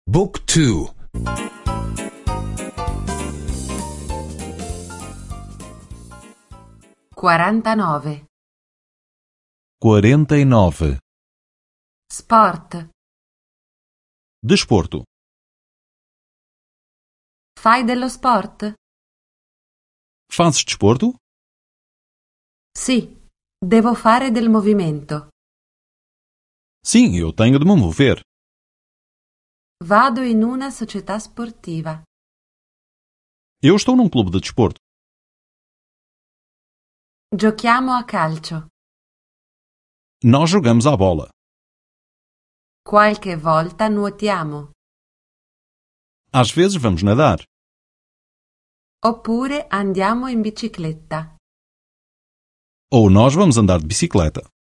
Book 2. 49. 49. Sport. Desporto. Fai dello sport? Fazes desporto? Sì, devo fare del movimento. Sim, eu tenho de me mover. Vado in una società sportiva. Eu estou num clube de desporto. Giochiamo a calcio. Nós jogamos à bola. Qualche volta nuotiamo. Às vezes vamos nadar. Oppure andiamo in bicicletta. Ou nós vamos andar de bicicleta.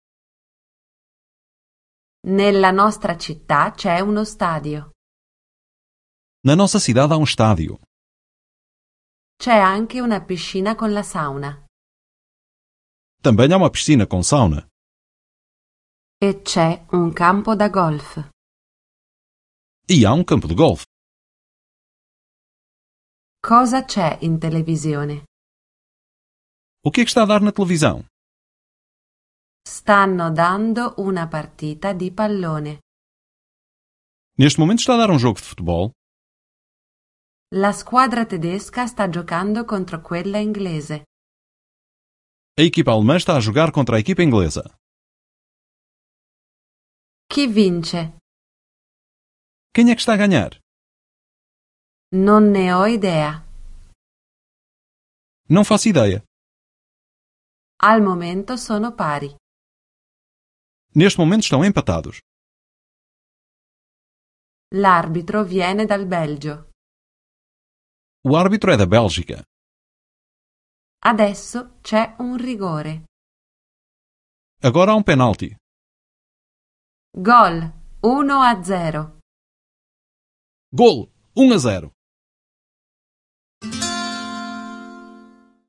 Nella nostra città c'è uno stadio. Na nossa cidade há um estádio. C'è anche una piscina con la sauna. Também há uma piscina com sauna. E c'è un campo da golf. E há um campo de golfe. Cosa c'è in televisione? O que é que está a dar na televisão? Stanno dando una partita di pallone. Neste momento está a dar um jogo de futebol. La squadra tedesca sta giocando contro quella inglese. A equipa alemã está a jogar contra a equipa inglesa. Chi vince? Quem é que está a ganhar? Non ne ho idea. Não faço ideia. Al momento sono pari. Neste momento estão empatados. L'arbitro viene dal Belgio. O árbitro é da Bélgica. Adesso c'è un rigore. Agora há um penalti. Gol 1-0. Golo! 1-0.